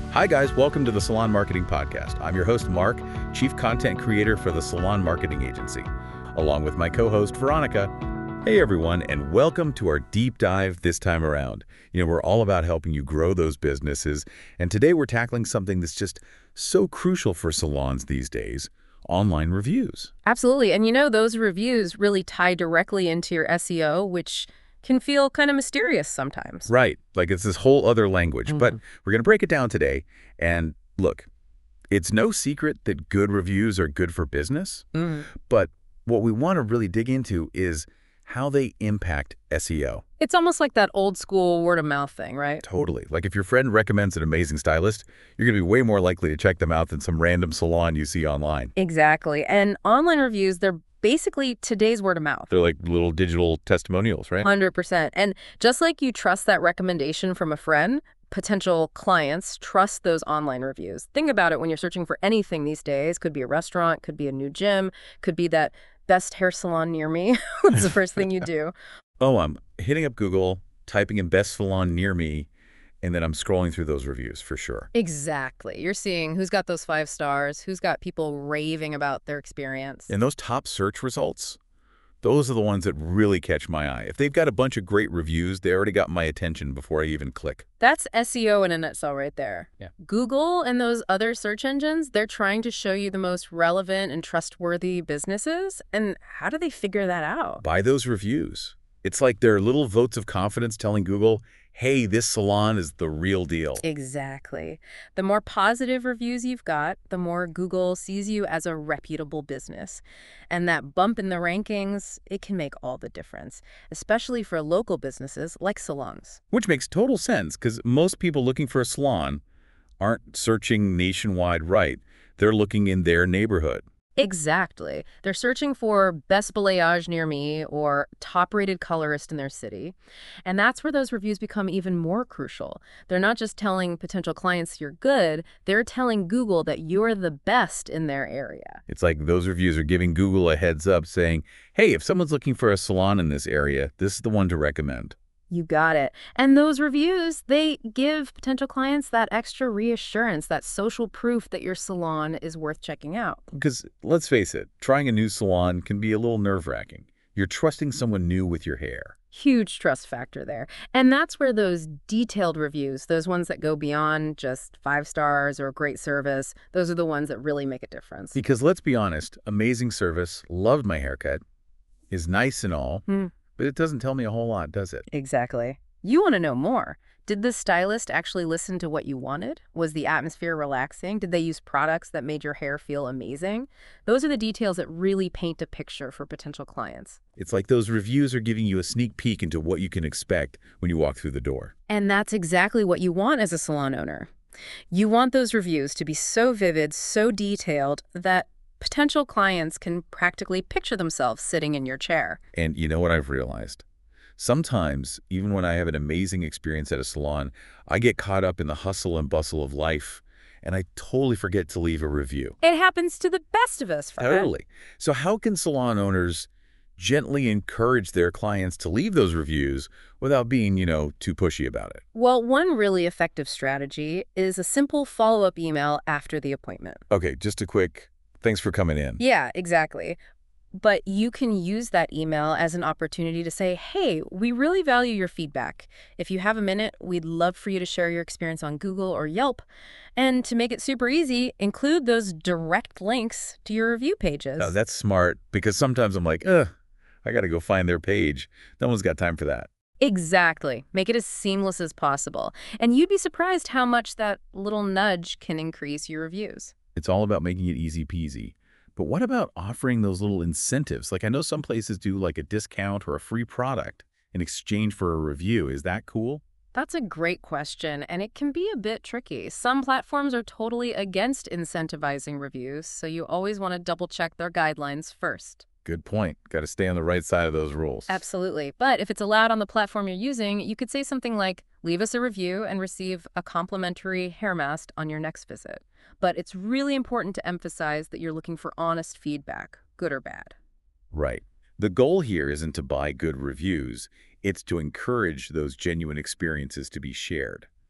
Hi guys, welcome to the Salon Marketing Podcast. I'm your host, Mark, Chief Content Creator for the Salon Marketing Agency, along with my co-host, Veronica. Hey everyone, and welcome to our deep dive this time around. We're all about helping you grow those businesses, and today we're tackling something that's just so crucial for salons these days: online reviews. Absolutely. And those reviews really tie directly into your SEO, which can feel kind of mysterious sometimes. Right, like it's this whole other language, but we're going to break it down today. And look, it's no secret that good reviews are good for business, but what we want to really dig into is how they impact SEO. It's almost like that old school word of mouth thing, right? Totally. Like if your friend recommends an amazing stylist, you're going to be way more likely to check them out than some random salon you see online. Exactly. And online reviews, they're basically today's word of mouth. They're like little digital testimonials, right? 100%. And just like you trust that recommendation from a friend, potential clients trust those online reviews. Think about it when you're searching for anything these days. Could be a restaurant, could be a new gym, could be that best hair salon near me. What's the first thing you do? Oh, I'm hitting up Google, typing in best salon near me, and then I'm scrolling through those reviews for sure. Exactly. You're seeing who's got those 5 stars, who's got people raving about their experience. And those top search results, those are the ones that really catch my eye. If they've got a bunch of great reviews, they already got my attention before I even click. That's SEO in a nutshell right there. Yeah. Google and those other search engines, they're trying to show you the most relevant and trustworthy businesses. And how do they figure that out? By those reviews. It's like they're little votes of confidence telling Google, hey, this salon is the real deal. Exactly. The more positive reviews you've got, the more Google sees you as a reputable business. And that bump in the rankings, it can make all the difference, especially for local businesses like salons. Which makes total sense, because most people looking for a salon aren't searching nationwide, right? They're looking in their neighborhood. Exactly. They're searching for best balayage near me or top-rated colorist in their city. And that's where those reviews become even more crucial. They're not just telling potential clients you're good, they're telling Google that you're the best in their area. It's like those reviews are giving Google a heads up saying, hey, if someone's looking for a salon in this area, this is the one to recommend. You got it. And those reviews, they give potential clients that extra reassurance, that social proof that your salon is worth checking out. Because let's face it, trying a new salon can be a little nerve-wracking. You're trusting someone new with your hair. Huge trust factor there. And that's where those detailed reviews, those ones that go beyond just 5 stars or great service, those are the ones that really make a difference. Because let's be honest, amazing service, loved my haircut, is nice and all, but it doesn't tell me a whole lot, does it? Exactly. You want to know more. Did the stylist actually listen to what you wanted? Was the atmosphere relaxing? Did they use products that made your hair feel amazing? Those are the details that really paint a picture for potential clients. It's like those reviews are giving you a sneak peek into what you can expect when you walk through the door. And that's exactly what you want as a salon owner. You want those reviews to be so vivid, so detailed, that potential clients can practically picture themselves sitting in your chair. And you know what I've realized? Sometimes, even when I have an amazing experience at a salon, I get caught up in the hustle and bustle of life, and I totally forget to leave a review. It happens to the best of us, Fred. Totally. So how can salon owners gently encourage their clients to leave those reviews without being, too pushy about it? Well, one really effective strategy is a simple follow-up email after the appointment. Okay, just a quick, thanks for coming in. Yeah, exactly. But you can use that email as an opportunity to say, hey, we really value your feedback. If you have a minute, we'd love for you to share your experience on Google or Yelp. And to make it super easy, include those direct links to your review pages. Oh, that's smart, because sometimes I'm like, I got to go find their page. No one's got time for that. Exactly. Make it as seamless as possible. And you'd be surprised how much that little nudge can increase your reviews. It's all about making it easy peasy. But what about offering those little incentives? Like I know some places do like a discount or a free product in exchange for a review. Is that cool? That's a great question, and it can be a bit tricky. Some platforms are totally against incentivizing reviews, so you always want to double-check their guidelines first. Good point. Got to stay on the right side of those rules. Absolutely. But if it's allowed on the platform you're using, you could say something like, leave us a review and receive a complimentary hair mask on your next visit. But it's really important to emphasize that you're looking for honest feedback, good or bad. Right. The goal here isn't to buy good reviews. It's to encourage those genuine experiences to be shared.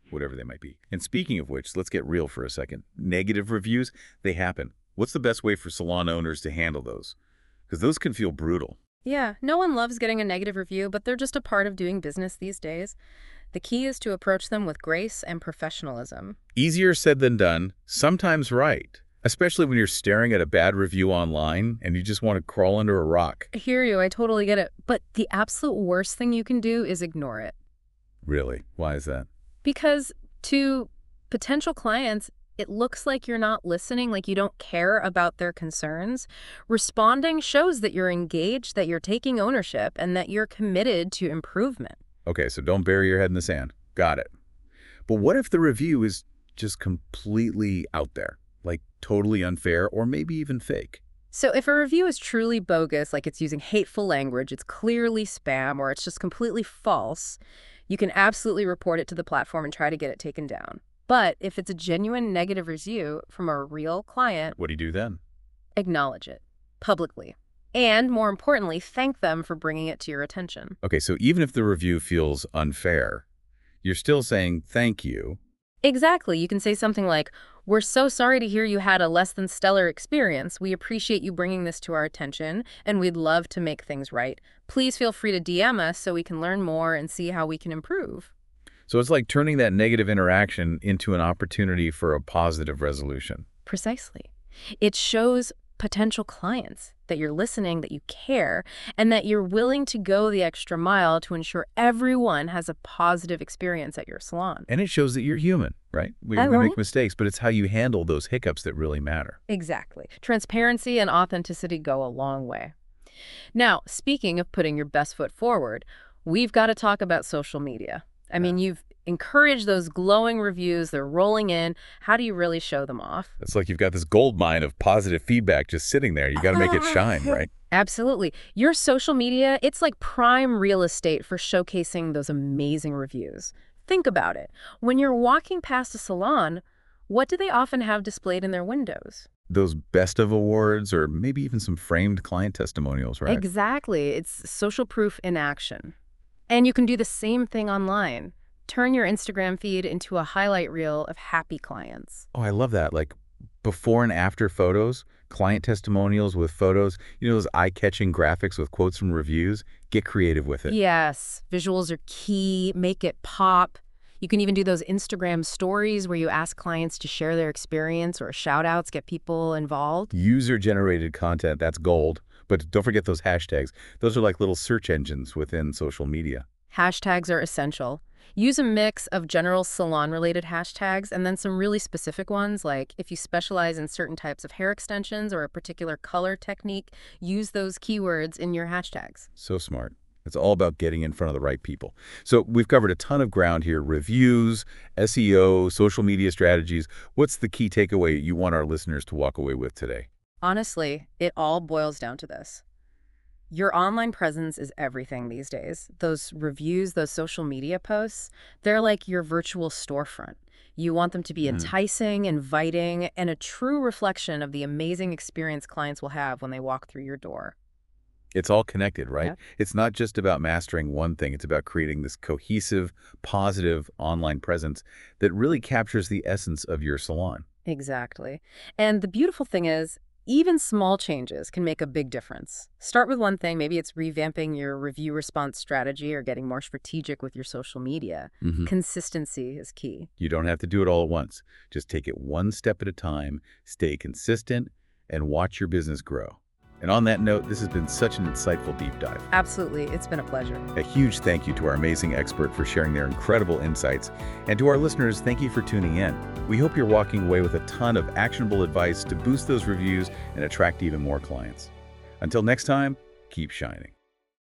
whatever they might be. And speaking of which, let's get real for a second. Negative reviews, they happen. What's the best way for salon owners to handle those? Because those can feel brutal. Yeah, no one loves getting a negative review, but they're just a part of doing business these days. The key is to approach them with grace and professionalism. Easier said than done, sometimes right. Especially when you're staring at a bad review online and you just want to crawl under a rock. I hear you, I totally get it. But the absolute worst thing you can do is ignore it. Really? Why is that? Because to potential clients, it looks like you're not listening, like you don't care about their concerns. Responding shows that you're engaged, that you're taking ownership, and that you're committed to improvement. Okay, so don't bury your head in the sand. Got it. But what if the review is just completely out there, like totally unfair or maybe even fake? So if a review is truly bogus, like it's using hateful language, it's clearly spam, or it's just completely false, you can absolutely report it to the platform and try to get it taken down. But if it's a genuine negative review from a real client, What do you do then? acknowledge it publicly. And more importantly, thank them for bringing it to your attention. Okay, so even if the review feels unfair, you're still saying thank you. Exactly. You can say something like, "We're so sorry to hear you had a less than stellar experience. We appreciate you bringing this to our attention, and we'd love to make things right. Please feel free to DM us so we can learn more and see how we can improve." So it's like turning that negative interaction into an opportunity for a positive resolution. Precisely. It shows potential clients that you're listening, that you care, and that you're willing to go the extra mile to ensure everyone has a positive experience at your salon. And it shows that you're human, right? We Right. make mistakes, but it's how you handle those hiccups that really matter. Exactly. Transparency and authenticity go a long way. Now, speaking of putting your best foot forward, we've got to talk about social media. I mean, you've encouraged those glowing reviews. They're rolling in. How do you really show them off? It's like you've got this gold mine of positive feedback just sitting there. You got to make it shine, right? Absolutely. Your social media, it's like prime real estate for showcasing those amazing reviews. Think about it. When you're walking past a salon, what do they often have displayed in their windows? Those best of awards or maybe even some framed client testimonials, right? Exactly. It's social proof in action. And you can do the same thing online. Turn your Instagram feed into a highlight reel of happy clients. Oh, I love that. Like before and after photos, client testimonials with photos, those eye-catching graphics with quotes from reviews. Get creative with it. Yes, visuals are key. Make it pop. You can even do those Instagram stories where you ask clients to share their experience or shout outs, get people involved. User-generated content, that's gold. But don't forget those hashtags. Those are like little search engines within social media. Hashtags are essential. Use a mix of general salon-related hashtags and then some really specific ones, like if you specialize in certain types of hair extensions or a particular color technique, use those keywords in your hashtags. So smart. It's all about getting in front of the right people. So we've covered a ton of ground here. Reviews, SEO, social media strategies. What's the key takeaway you want our listeners to walk away with today? Honestly, it all boils down to this. Your online presence is everything these days. Those reviews, those social media posts, they're like your virtual storefront. You want them to be enticing, inviting, and a true reflection of the amazing experience clients will have when they walk through your door. It's all connected, right? Yeah. It's not just about mastering one thing. It's about creating this cohesive, positive online presence that really captures the essence of your salon. Exactly. And the beautiful thing is, even small changes can make a big difference. Start with one thing. Maybe it's revamping your review response strategy or getting more strategic with your social media. Consistency is key. You don't have to do it all at once. Just take it one step at a time, stay consistent, and watch your business grow. And on that note, this has been such an insightful deep dive. Absolutely. It's been a pleasure. A huge thank you to our amazing expert for sharing their incredible insights. And to our listeners, thank you for tuning in. We hope you're walking away with a ton of actionable advice to boost those reviews and attract even more clients. Until next time, keep shining.